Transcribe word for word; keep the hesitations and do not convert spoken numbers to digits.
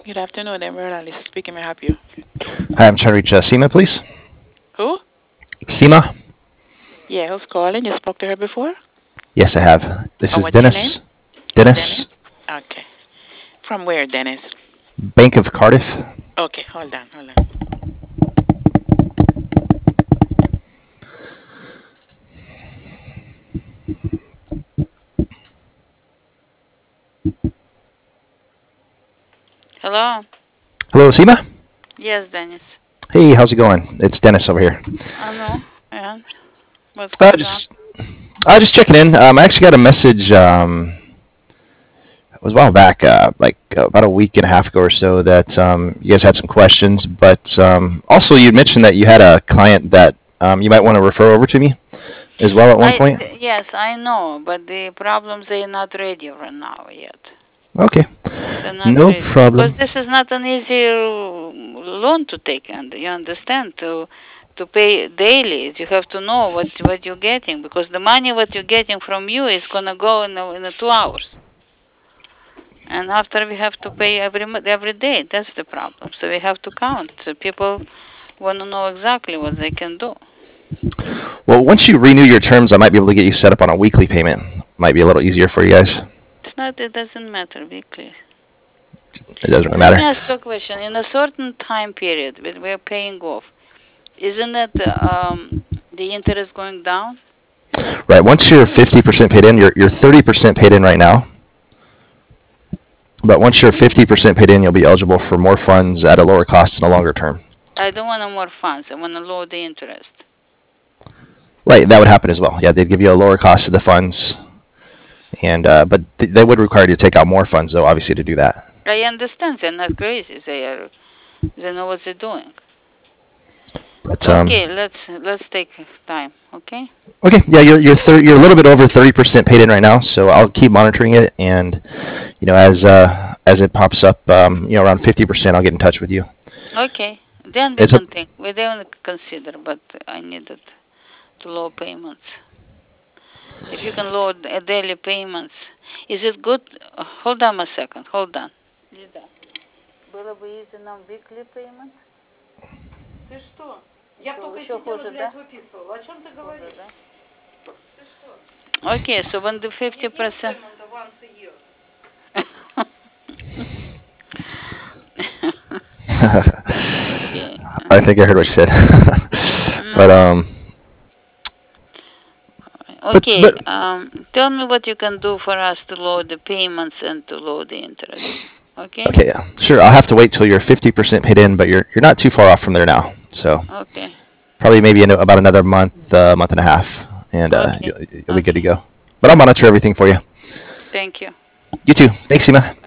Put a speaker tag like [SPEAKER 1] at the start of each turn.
[SPEAKER 1] Good afternoon, Emerald Alice speaking. May I help you?
[SPEAKER 2] Hi, I'm trying to reach uh, Seema, please.
[SPEAKER 1] Who?
[SPEAKER 2] Seema?
[SPEAKER 1] Yeah, who's calling? You spoke to her before?
[SPEAKER 2] Yes, I have. This
[SPEAKER 1] Oh,
[SPEAKER 2] is
[SPEAKER 1] what's your name?
[SPEAKER 2] Dennis. Dennis,
[SPEAKER 1] Dennis? Okay. From where, Dennis?
[SPEAKER 2] Bank of Cardiff.
[SPEAKER 1] Okay, hold on, hold on.
[SPEAKER 3] Hello?
[SPEAKER 2] Hello, Seema?
[SPEAKER 3] Yes, Dennis.
[SPEAKER 2] Hey, how's it going? It's Dennis over here.
[SPEAKER 3] I know. And what's
[SPEAKER 2] Uh,
[SPEAKER 3] going on?
[SPEAKER 2] just, uh, just checking in. Um, I actually got a message. Um, it was a while back, uh, like uh, about a week and a half ago or so, that um, you guys had some questions. But um, also, you mentioned that you had a client that um, you might want to refer over to me as well at one
[SPEAKER 3] I
[SPEAKER 2] point.
[SPEAKER 3] yes, I know, but the problems they are not ready right now yet.
[SPEAKER 2] Okay,
[SPEAKER 3] They're not
[SPEAKER 2] no
[SPEAKER 3] ready because
[SPEAKER 2] problem.
[SPEAKER 3] this is not an easy loan to take, and you understand to to pay daily. You have to know what what you're getting because the money what you're getting from you is gonna go in a, in a two hours, and after we have to pay every mo- every day. That's the problem. So we have to count. So people want to know exactly what they can do.
[SPEAKER 2] Well, once you renew your terms, I might be able to get you set up on a weekly payment. Might be a little easier for you guys.
[SPEAKER 3] It's not. It doesn't matter weekly.
[SPEAKER 2] It doesn't really
[SPEAKER 3] Let me
[SPEAKER 2] matter.
[SPEAKER 3] ask you a question. In a certain time period when we're paying off, isn't it um, the interest going down?
[SPEAKER 2] Right. Once you're fifty percent paid in, you're you're thirty percent paid in right now. But once you're fifty percent paid in, you'll be eligible for more funds at a lower cost in a longer term.
[SPEAKER 3] I don't want more funds. I want to lower the interest.
[SPEAKER 2] Right. That would happen as well. Yeah, they'd give you a lower cost of the funds, and uh, but th- they would require you to take out more funds, though, obviously, to do that.
[SPEAKER 3] I understand they're not crazy. They are. They know what they're doing.
[SPEAKER 2] But um,
[SPEAKER 3] Okay, let's let's take time. Okay.
[SPEAKER 2] okay, yeah, you're you're thir- you're a little bit over thirty percent paid in right now, so I'll keep monitoring it, and you know, as uh, as it pops up, um, you know, around fifty percent, I'll get in touch with you.
[SPEAKER 3] Okay. Then we
[SPEAKER 2] It's a
[SPEAKER 3] can think. We don't consider, but I needed to lower payments. If you can lower the daily payments, is it good? uh, Hold on a second. Hold on. Лида, было бы easy нам weekly payments?
[SPEAKER 4] Ты что? Я
[SPEAKER 3] Еще,
[SPEAKER 4] только
[SPEAKER 3] еще
[SPEAKER 4] сидела,
[SPEAKER 3] хуже,
[SPEAKER 4] блядь,
[SPEAKER 3] да?
[SPEAKER 4] выписывала. О чем ты
[SPEAKER 3] Хуже,
[SPEAKER 4] говоришь?
[SPEAKER 3] да?
[SPEAKER 4] Ты что?
[SPEAKER 3] Okay, so when the
[SPEAKER 4] Не
[SPEAKER 3] fifty
[SPEAKER 4] пей
[SPEAKER 3] percent.
[SPEAKER 4] Саймон, once a year.
[SPEAKER 3] Okay.
[SPEAKER 2] I think I heard what you said, but
[SPEAKER 3] No.
[SPEAKER 2] um, but
[SPEAKER 3] Okay.
[SPEAKER 2] but
[SPEAKER 3] Um, tell me what you can do for us to lower the payments and to lower the interest. Okay.
[SPEAKER 2] okay, yeah, sure. I'll have to wait till you're fifty percent paid in, but you're you're not too far off from there now. So
[SPEAKER 3] Okay.
[SPEAKER 2] probably maybe in about another month, uh, month and a half, and uh,
[SPEAKER 3] Okay.
[SPEAKER 2] you'll, you'll be good to
[SPEAKER 3] Okay.
[SPEAKER 2] go. But I'll monitor everything for you.
[SPEAKER 3] Thank you.
[SPEAKER 2] You too. Thanks, Seema.